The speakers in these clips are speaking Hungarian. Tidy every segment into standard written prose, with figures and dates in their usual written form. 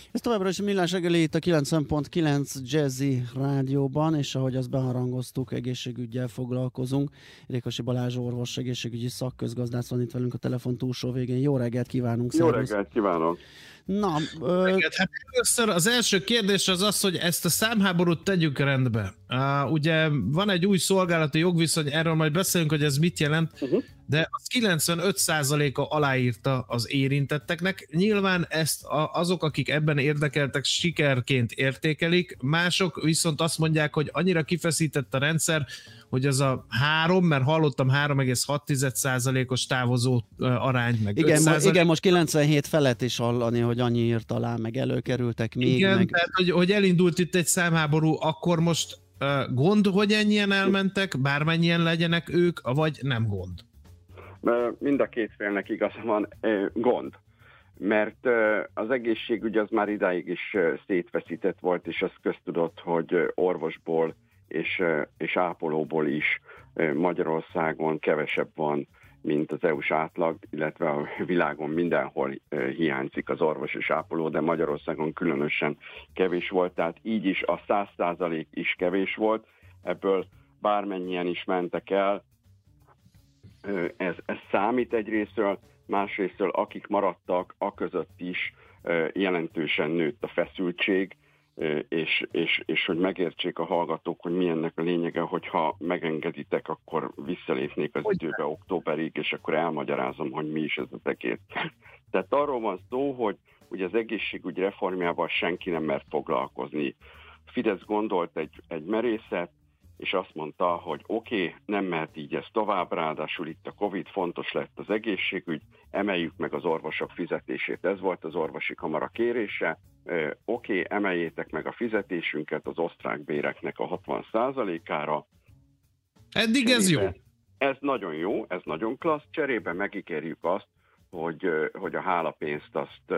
Ez továbbra is a Millás reggeli itt a 90.9 Jazzy rádióban, és ahogy azt beharangoztuk, egészségüggyel foglalkozunk. Rékasi Balázs orvos, egészségügyi szakközgazdász van itt velünk a telefon túlsó végén. Jó reggelt kívánunk! Jó reggelt kívánok! Na, hát először az első kérdés az, hogy ezt a számháborút tegyük rendbe. Ugye van egy új szolgálati jogviszony, erről majd beszélünk, hogy ez mit jelent, de az 95%-a aláírta az érintetteknek. Nyilván ezt azok, akik ebben érdekeltek, sikerként értékelik, mások viszont azt mondják, hogy annyira kifeszített a rendszer, hogy az a 3, mert hallottam 3,6%-os távozó arány, meg igen, most 97 felett is hallani, hogy annyi írt alá, meg előkerültek még. Igen, tehát hogy elindult itt egy számháború, akkor most gond, hogy ennyien elmentek, bármennyien legyenek ők, vagy nem gond? Mind a két félnek igaza van, gond. Mert az egészségügy az már idáig is szétfeszített volt, és az köztudott, hogy orvosból és ápolóból is Magyarországon kevesebb van, mint az EU-s átlag, illetve a világon mindenhol hiányzik az orvos és ápoló, de Magyarországon különösen kevés volt, tehát így is a 100% is kevés volt, ebből bármennyien is mentek el, ez számít egyrésztről, másrésztről akik maradtak, aközött is jelentősen nőtt a feszültség, és hogy megértsék a hallgatók, hogy mi ennek a lényege, hogyha megengeditek, akkor visszalépnék az időbe októberig, és akkor elmagyarázom, hogy mi is ez az egész. Tehát arról van szó, hogy ugye az egészségügy reformjával senki nem mert foglalkozni. Fidesz gondolt egy merészet, és azt mondta, hogy oké, nem mehet így ez tovább, ráadásul itt a Covid, fontos lett az egészségügy, emeljük meg az orvosok fizetését. Ez volt az orvosi kamara kérése. Oké, emeljétek meg a fizetésünket az osztrák béreknek a 60%-ára. Eddig ez jó. Ez nagyon jó, ez nagyon klassz. Cserébe megígérjük azt, hogy a hálapénzt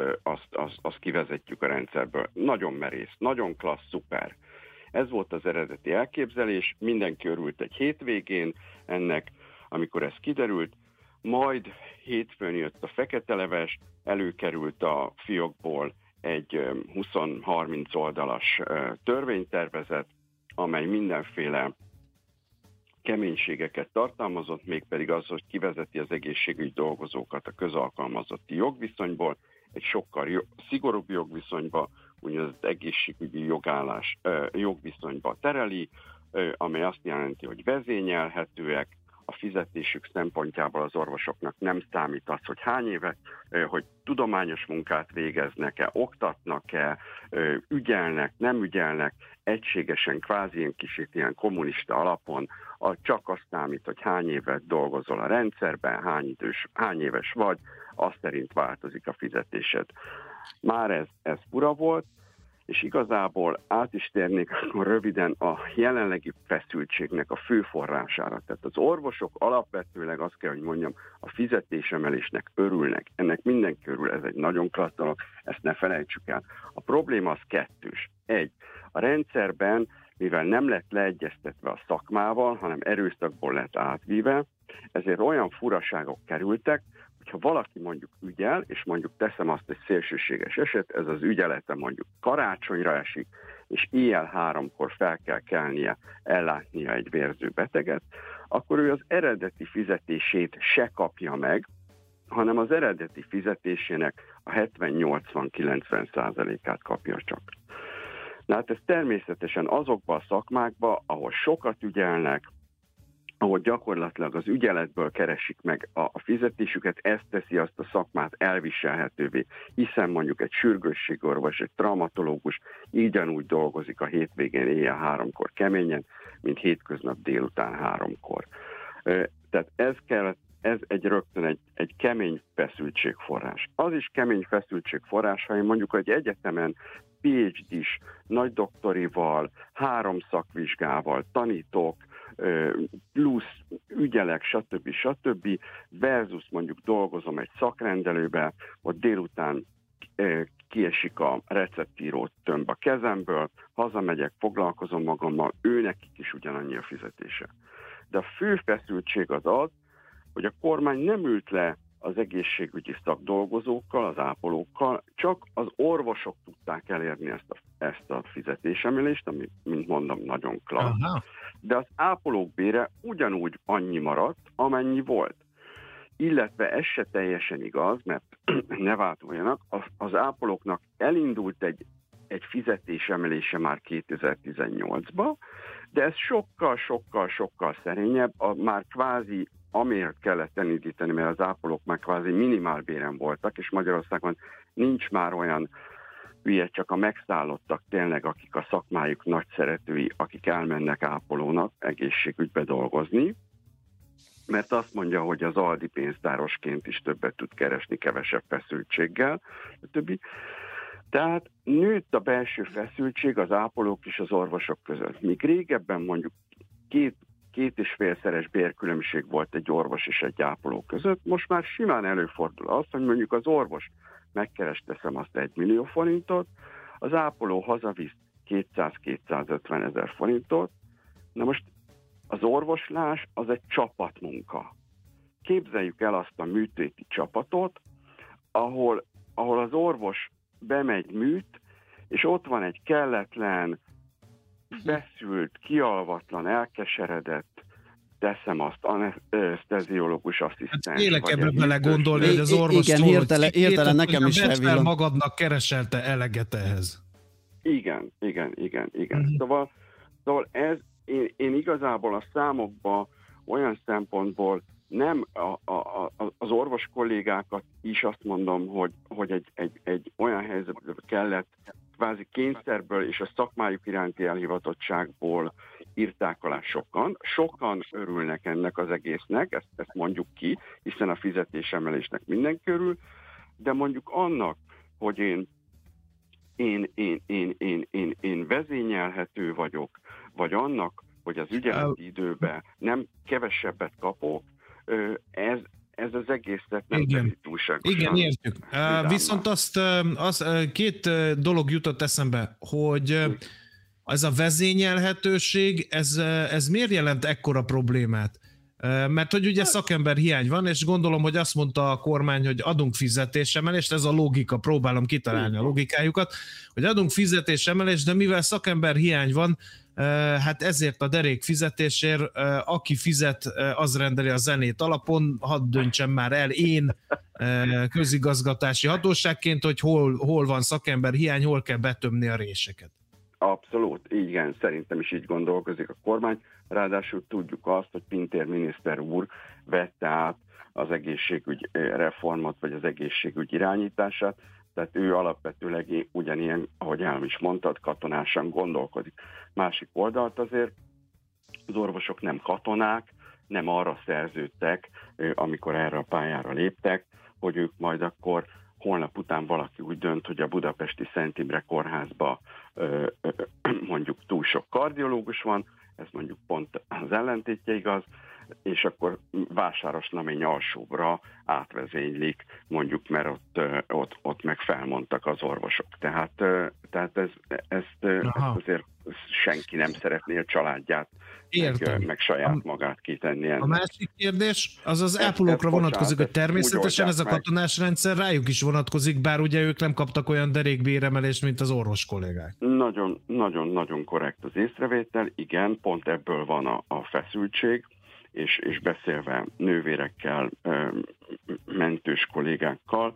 azt kivezetjük a rendszerből. Nagyon merész, nagyon klassz, szuper. Ez volt az eredeti elképzelés, mindenki örült egy hétvégén ennek, amikor ez kiderült, majd hétfőn jött a fekete leves, előkerült a fiókból egy 20-30 oldalas törvénytervezet, amely mindenféle keménységeket tartalmazott, mégpedig az, hogy kivezeti az egészségügy dolgozókat a közalkalmazotti jogviszonyból, egy sokkal szigorúbb jogviszonyba, úgynevezett egészségügyi jogviszonyba tereli, amely azt jelenti, hogy vezényelhetőek, a fizetésük szempontjából az orvosoknak nem számít az, hogy hány évet, hogy tudományos munkát végeznek-e, oktatnak-e, ügyelnek, nem ügyelnek, egységesen, kvázi ilyen kicsit ilyen kommunista alapon, csak azt számít, hogy hány évet dolgozol a rendszerben, hány éves vagy, azt szerint változik a fizetésed. Már ez fura volt, és igazából át is térnék akkor röviden a jelenlegi feszültségnek a fő forrására. Tehát az orvosok alapvetőleg azt kell, hogy mondjam, a fizetésemelésnek örülnek. Ennek mindenki örül, ez egy nagyon klassz dolog, ezt ne felejtsük el. A probléma az kettős. A rendszerben, mivel nem lett leegyeztetve a szakmával, hanem erőszakból lett átvíve, ezért olyan furaságok kerültek, hogyha valaki mondjuk ügyel, és mondjuk teszem azt egy szélsőséges eset, ez az ügyelete mondjuk karácsonyra esik, és éjjel 3-kor fel kell kelnie, ellátnia egy vérző beteget, akkor ő az eredeti fizetését se kapja meg, hanem az eredeti fizetésének a 70-80-90%-át kapja csak. Na hát ez természetesen azokban a szakmákban, ahol sokat ügyelnek, ahol gyakorlatilag az ügyeletből keresik meg a fizetésüket, ez teszi azt a szakmát elviselhetővé, hiszen mondjuk egy sürgősségorvos, egy traumatológus ugyanúgy dolgozik a hétvégén éjjel 3-kor keményen, mint hétköznap délután 3-kor. Tehát ez rögtön egy kemény feszültségforrás. Az is kemény feszültségforrás, ha én mondjuk egy egyetemen PhD-s, nagy doktorival, 3 szakvizsgával tanítok, plusz ügyelek, stb. Versus mondjuk dolgozom egy szakrendelőbe, ott délután kiesik a receptíró tömb a kezemből, hazamegyek, foglalkozom magammal, őnekik is ugyanannyi a fizetése. De a fő feszültség az, hogy a kormány nem ült le az egészségügyi szakdolgozókkal, az ápolókkal, csak az orvosok tudták tudták elérni ezt a fizetésemelést, ami, mint mondom, nagyon klassz. Aha. De az ápolók bére ugyanúgy annyi maradt, amennyi volt. Illetve ez se teljesen igaz, mert ne váltoljanak, az ápolóknak elindult egy fizetésemelése már 2018-ba, de ez sokkal szerényebb, már kvázi amiért kellett elindítani, mert az ápolók már kvázi minimálbéren voltak, és Magyarországon nincs már olyan hülye, csak a megszállottak tényleg, akik a szakmájuk nagy szeretői, akik elmennek ápolónak egészségügybe dolgozni, mert azt mondja, hogy az Aldi pénztárosként is többet tud keresni, kevesebb feszültséggel, többi. Tehát nőtt a belső feszültség az ápolók és az orvosok között. Míg régebben mondjuk két és félszeres bérkülönbség volt egy orvos és egy ápoló között, most már simán előfordul az, hogy mondjuk az orvos megkeres, teszem azt 1 millió forintot, az ápoló hazavisz 200-250 ezer forintot. Na most az orvoslás az egy csapatmunka. Képzeljük el azt a műtéti csapatot, ahol az orvos bemegy műt, és ott van egy kelletlen, feszült, kialvatlan, elkeseredett, teszem azt, aneszteziológus asszisztens. Élek ebben bele gondolni, hogy az orvos igen, hirtelen nekem is elvillant. Magadnak kereselte eleget ehhez. Igen. Szóval én igazából a számokban olyan szempontból nem az orvos kollégákat is azt mondom, hogy egy olyan helyzetben kellett kvázi kényszerből és a szakmájuk iránti elhivatottságból írták alá sokan. Sokan örülnek ennek az egésznek, ezt mondjuk ki, hiszen a fizetésemelésnek mindenki örül, de mondjuk annak, hogy én vezényelhető vagyok, vagy annak, hogy az ügyeleti időben nem kevesebbet kapok, ez az egészet nem teszi túlságosan. Igen, értjük. Viszont két dolog jutott eszembe, hogy ez a vezényelhetőség, ez miért jelent ekkora problémát? Mert hogy ugye szakember hiány van, és gondolom, hogy azt mondta a kormány, hogy adunk fizetésemelést, ez a logika, próbálom kitalálni a logikájukat, hogy adunk fizetésemelést, de mivel szakember hiány van, hát ezért a derék fizetésért, aki fizet, az rendeli a zenét alapon, hadd döntsem már el én közigazgatási hatóságként, hogy hol van szakember hiány, hol kell betömni a réseket. Abszolút, igen, szerintem is így gondolkozik a kormány. Ráadásul tudjuk azt, hogy Pintér miniszter úr vette át az egészségügy reformot, vagy az egészségügy irányítását, tehát ő alapvetőleg ugyanilyen, ahogy el is mondtad, katonásan gondolkodik. Másik oldalt azért az orvosok nem katonák, nem arra szerződtek, amikor erre a pályára léptek, hogy ők majd akkor holnap után valaki úgy dönt, hogy a budapesti Szent Imre kórházba mondjuk túl sok kardiológus van, ez mondjuk pont az ellentétje igaz, és akkor Vásárosnamény alsóbra átvezénylik, mondjuk, mert ott meg felmondtak az orvosok. Tehát ezt azért senki nem szeretné a családját, meg saját magát kitenni ennek. A másik kérdés az ápolókra vonatkozik, hogy természetesen ez a katonás rendszer rájuk is vonatkozik, bár ugye ők nem kaptak olyan derékbéremelést, mint az orvos kollégák. Nagyon korrekt az észrevétel, igen, pont ebből van a feszültség, és beszélve nővérekkel, mentős kollégákkal,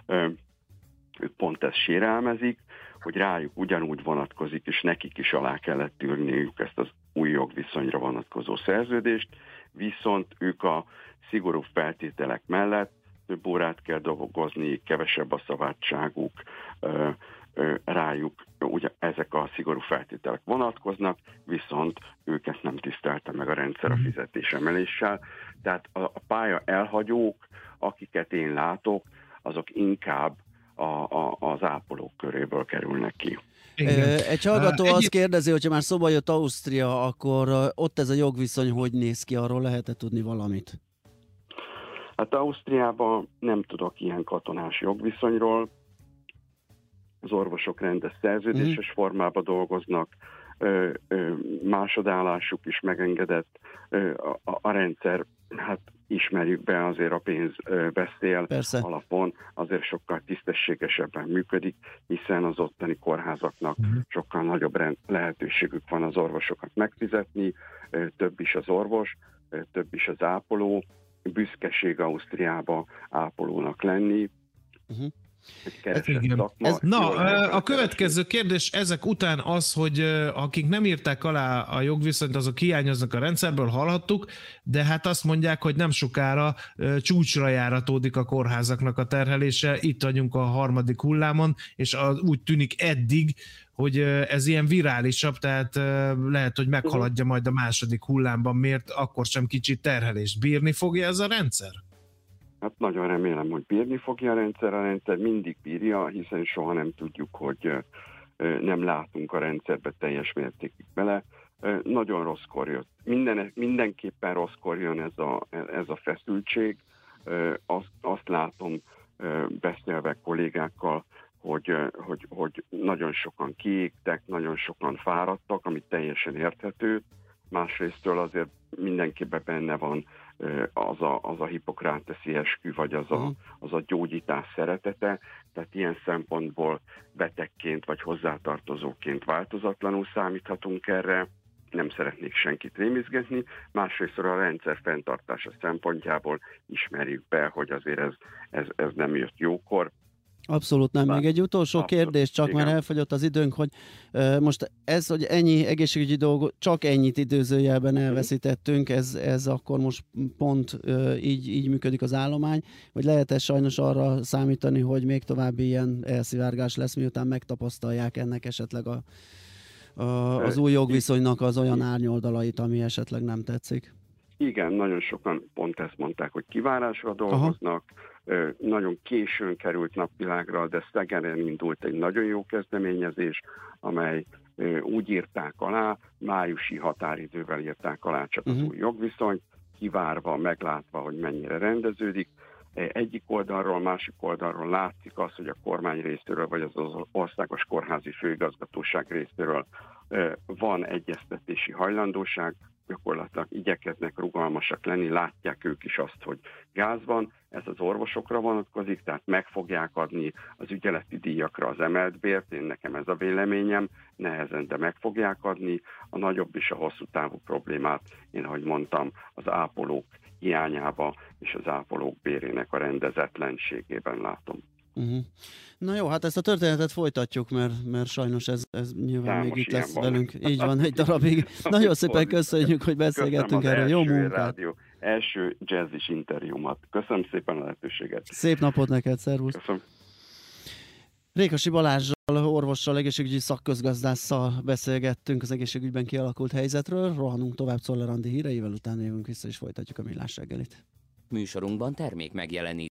ők pont ezt sérelmezik, hogy rájuk ugyanúgy vonatkozik, és nekik is alá kellett tűrniük ezt az új jogviszonyra vonatkozó szerződést, viszont ők a szigorú feltételek mellett több órát kell dolgozni, kevesebb a szabadságuk, rájuk ugye ezek a szigorú feltételek vonatkoznak, viszont őket nem tisztelte meg a rendszer a fizetésemeléssel. Tehát a pálya elhagyók, akiket én látok, azok inkább az ápolók köréből kerülnek ki. Egy hallgató azt kérdezi, hogyha már szóba jött Ausztria, akkor ott ez a jogviszony hogy néz ki, arról lehet-e tudni valamit? Hát Ausztriában nem tudok ilyen katonás jogviszonyról. Az orvosok rendes szerződéses formában dolgoznak, másodállásuk is megengedett, a rendszer hát ismerjük be, azért a pénz beszél Persze. alapon, azért sokkal tisztességesebben működik, hiszen az ottani kórházaknak sokkal nagyobb lehetőségük van az orvosokat megfizetni, több is az orvos, több is az ápoló, büszkeség Ausztriába ápolónak lenni. A következő kérdés ezek után az, hogy akik nem írták alá a jogviszonyt, azok hiányoznak a rendszerből, hallhattuk, de hát azt mondják, hogy nem sokára csúcsra járatódik a kórházaknak a terhelése, itt vagyunk a harmadik hullámon, és úgy tűnik eddig, hogy ez ilyen virálisabb, tehát lehet, hogy meghaladja majd a második hullámban, miért akkor sem kicsit terhelést. Bírni fogja ez a rendszer? Hát nagyon remélem, hogy bírni fogja a rendszer mindig bírja, hiszen soha nem tudjuk, hogy nem látunk a rendszerbe teljes mértékig bele. Nagyon rosszkor jött. Mindenképpen rosszkor jön ez a feszültség. Azt látom beszélve kollégákkal, hogy nagyon sokan kiégtek, nagyon sokan fáradtak, ami teljesen érthető. Másrésztől azért mindenkiben benne van az a hipokráteszi eskü, vagy az a gyógyítás szeretete, tehát ilyen szempontból betegként vagy hozzátartozóként változatlanul számíthatunk erre, nem szeretnék senkit rémizgetni, másrészt a rendszer fenntartása szempontjából ismerjük be, hogy azért ez nem jött jókor. Abszolút nem. Még egy utolsó kérdés, csak igen. Már elfogyott az időnk, hogy most ez, hogy ennyi egészségügyi dolgot, csak ennyit időzőjelben elveszítettünk, ez akkor most pont így működik az állomány, vagy lehet sajnos arra számítani, hogy még további ilyen elszivárgás lesz, miután megtapasztalják ennek esetleg az új jogviszonynak az olyan árnyoldalait, ami esetleg nem tetszik? Igen, nagyon sokan pont ezt mondták, hogy kivárásra dolgoznak, nagyon későn került napvilágra, de Szegeden indult egy nagyon jó kezdeményezés, amely úgy írták alá, májusi határidővel írták alá csak az új jogviszonyt, kivárva, meglátva, hogy mennyire rendeződik. Egyik oldalról, másik oldalról látszik az, hogy a kormány részéről, vagy az Országos Kórházi Főigazgatóság részéről van egyeztetési hajlandóság, gyakorlatilag igyekeznek rugalmasak lenni, látják ők is azt, hogy gáz van, ez az orvosokra vonatkozik, tehát meg fogják adni az ügyeleti díjakra az emelt bért, én nekem ez a véleményem, nehezen, de meg fogják adni. A nagyobb és a hosszú távú problémát, én ahogy mondtam, az ápolók hiányába és az ápolók bérének a rendezetlenségében látom. Na jó, hát ezt a történetet folytatjuk, mert sajnos ez nyilván még itt lesz velünk. Így van, egy darabig. Nagyon szépen köszönjük, hogy beszélgettünk erről. Jó munkát! Első jazzis interjúmat. Köszönöm szépen a lehetőséget. Szép napot neked, szervusz! Köszönöm. Rékasi Balázssal, orvossal, egészségügyi szakközgazdásszal beszélgettünk az egészségügyben kialakult helyzetről. Rohanunk tovább Czoller Andi híreivel, utána jövünk vissza és folytatjuk a Millás reggelit. Műsorunkban termék megjelenít.